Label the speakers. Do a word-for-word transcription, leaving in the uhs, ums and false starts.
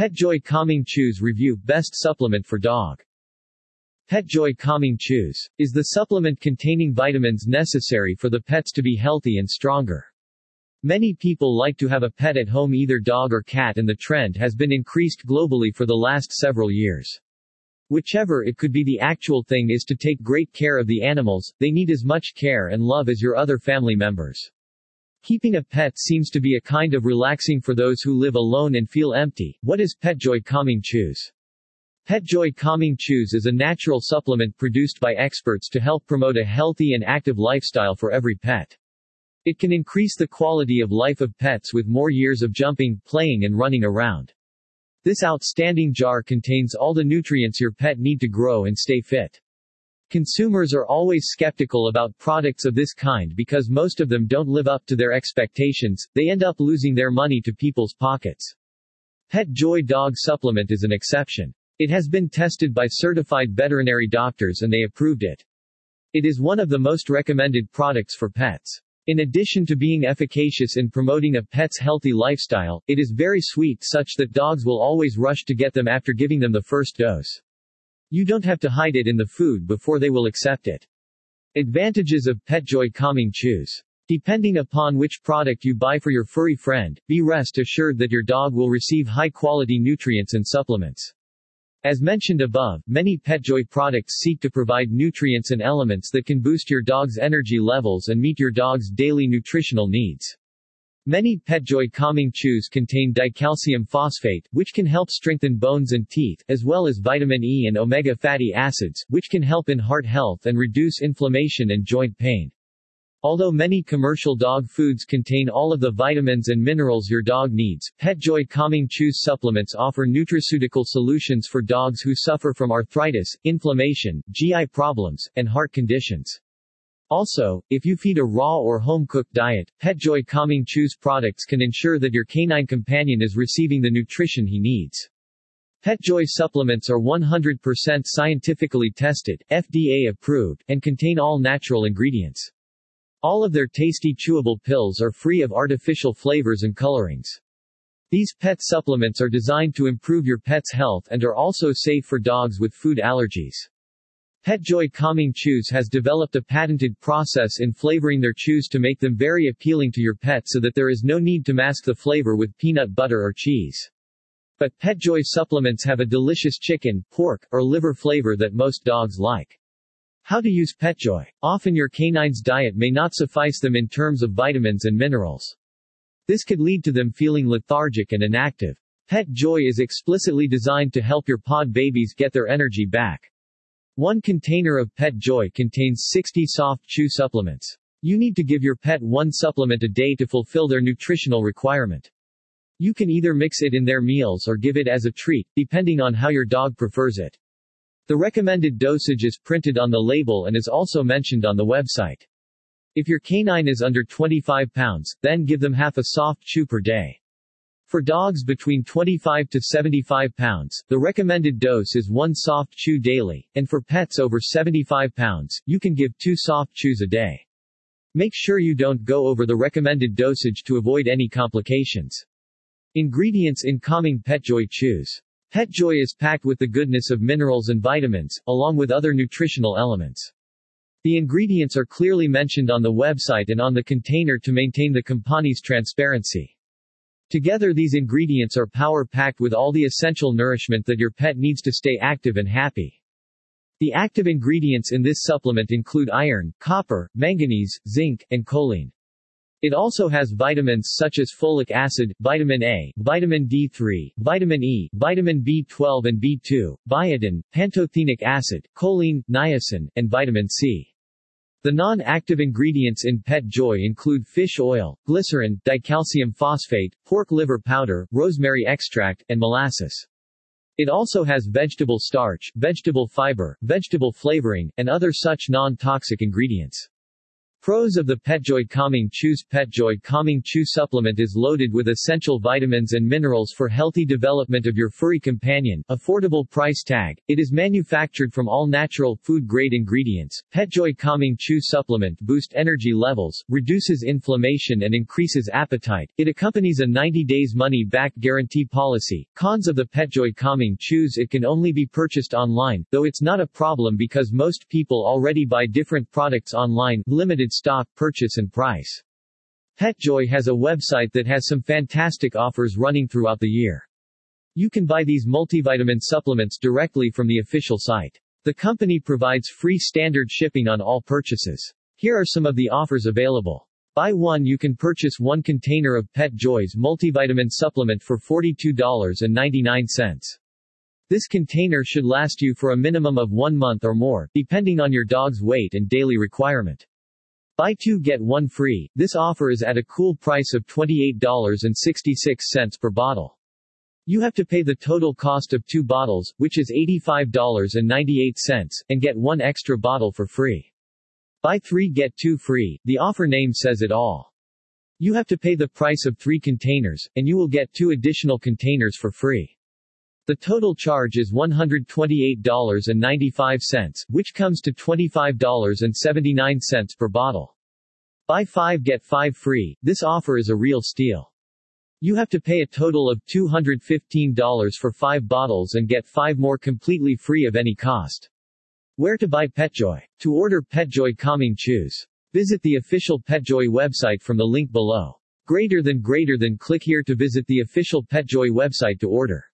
Speaker 1: PetJoy Calming Chews Review Best Supplement for Dog. PetJoy Calming Chews is the supplement containing vitamins necessary for the pets to be healthy and stronger. Many people like to have a pet at home, either dog or cat, and the trend has been increased globally for the last several years. Whichever it could be, the actual thing is to take great care of the animals. They need as much care and love as your other family members. Keeping a pet seems to be a kind of relaxing for those who live alone and feel empty. What is PetJoy Calming Chews? PetJoy Calming Chews is a natural supplement produced by experts to help promote a healthy and active lifestyle for every pet. It can increase the quality of life of pets with more years of jumping, playing and running around. This outstanding jar contains all the nutrients your pet need to grow and stay fit. Consumers are always skeptical about products of this kind because most of them don't live up to their expectations. They end up losing their money to people's pockets. PetJoy Dog Supplement is an exception. It has been tested by certified veterinary doctors and they approved it. It is one of the most recommended products for pets. In addition to being efficacious in promoting a pet's healthy lifestyle, it is very sweet, such that dogs will always rush to get them after giving them the first dose. You don't have to hide it in the food before they will accept it. Advantages of PetJoy Calming Chews. Depending upon which product you buy for your furry friend, be rest assured that your dog will receive high-quality nutrients and supplements. As mentioned above, many PetJoy products seek to provide nutrients and elements that can boost your dog's energy levels and meet your dog's daily nutritional needs. Many PetJoy Calming Chews contain dicalcium phosphate, which can help strengthen bones and teeth, as well as vitamin E and omega fatty acids, which can help in heart health and reduce inflammation and joint pain. Although many commercial dog foods contain all of the vitamins and minerals your dog needs, PetJoy Calming Chews supplements offer nutraceutical solutions for dogs who suffer from arthritis, inflammation, G I problems, and heart conditions. Also, if you feed a raw or home-cooked diet, PetJoy Calming Chews products can ensure that your canine companion is receiving the nutrition he needs. PetJoy supplements are one hundred percent scientifically tested, F D A approved, and contain all natural ingredients. All of their tasty chewable pills are free of artificial flavors and colorings. These pet supplements are designed to improve your pet's health and are also safe for dogs with food allergies. PetJoy Calming Chews has developed a patented process in flavoring their chews to make them very appealing to your pet so that there is no need to mask the flavor with peanut butter or cheese. But PetJoy supplements have a delicious chicken, pork, or liver flavor that most dogs like. How to use PetJoy. Often your canine's diet may not suffice them in terms of vitamins and minerals. This could lead to them feeling lethargic and inactive. PetJoy is explicitly designed to help your pod babies get their energy back. One container of PetJoy contains sixty soft chew supplements. You need to give your pet one supplement a day to fulfill their nutritional requirement. You can either mix it in their meals or give it as a treat, depending on how your dog prefers it. The recommended dosage is printed on the label and is also mentioned on the website. If your canine is under twenty-five pounds, then give them half a soft chew per day. For dogs between twenty-five to seventy-five pounds, the recommended dose is one soft chew daily, and for pets over seventy-five pounds, you can give two soft chews a day. Make sure you don't go over the recommended dosage to avoid any complications. Ingredients in Calming PetJoy Chews. PetJoy is packed with the goodness of minerals and vitamins, along with other nutritional elements. The ingredients are clearly mentioned on the website and on the container to maintain the company's transparency. Together, these ingredients are power-packed with all the essential nourishment that your pet needs to stay active and happy. The active ingredients in this supplement include iron, copper, manganese, zinc, and choline. It also has vitamins such as folic acid, vitamin A, vitamin D three, vitamin E, vitamin B twelve and B two, biotin, pantothenic acid, choline, niacin, and vitamin C. The non-active ingredients in PetJoy include fish oil, glycerin, dicalcium phosphate, pork liver powder, rosemary extract, and molasses. It also has vegetable starch, vegetable fiber, vegetable flavoring, and other such non-toxic ingredients. Pros of the PetJoy Calming Chews. PetJoy Calming Chew supplement is loaded with essential vitamins and minerals for healthy development of your furry companion. Affordable price tag. It is manufactured from all natural, food-grade ingredients. PetJoy Calming Chew supplement boosts energy levels, reduces inflammation and increases appetite. It accompanies a ninety days money-back guarantee policy. Cons of the PetJoy Calming Chews. It can only be purchased online, though it's not a problem because most people already buy different products online. Limited stock, purchase and price. PetJoy has a website that has some fantastic offers running throughout the year. You can buy these multivitamin supplements directly from the official site. The company provides free standard shipping on all purchases. Here are some of the offers available. Buy one, you can purchase one container of PetJoy's multivitamin supplement for forty-two dollars and ninety-nine cents. This container should last you for a minimum of one month or more, depending on your dog's weight and daily requirement. Buy two get one free. This offer is at a cool price of twenty-eight dollars and sixty-six cents per bottle. You have to pay the total cost of two bottles, which is eighty-five dollars and ninety-eight cents, and get one extra bottle for free. Buy three get two free. The offer name says it all. You have to pay the price of three containers, and you will get two additional containers for free. The total charge is one hundred twenty-eight dollars and ninety-five cents, which comes to twenty-five dollars and seventy-nine cents per bottle. Buy five get five free. This offer is a real steal. You have to pay a total of two hundred fifteen dollars for five bottles and get five more completely free of any cost. Where to buy PetJoy? To order PetJoy Calming Chews, visit the official PetJoy website from the link below. Greater than greater than click here to visit the official PetJoy website to order.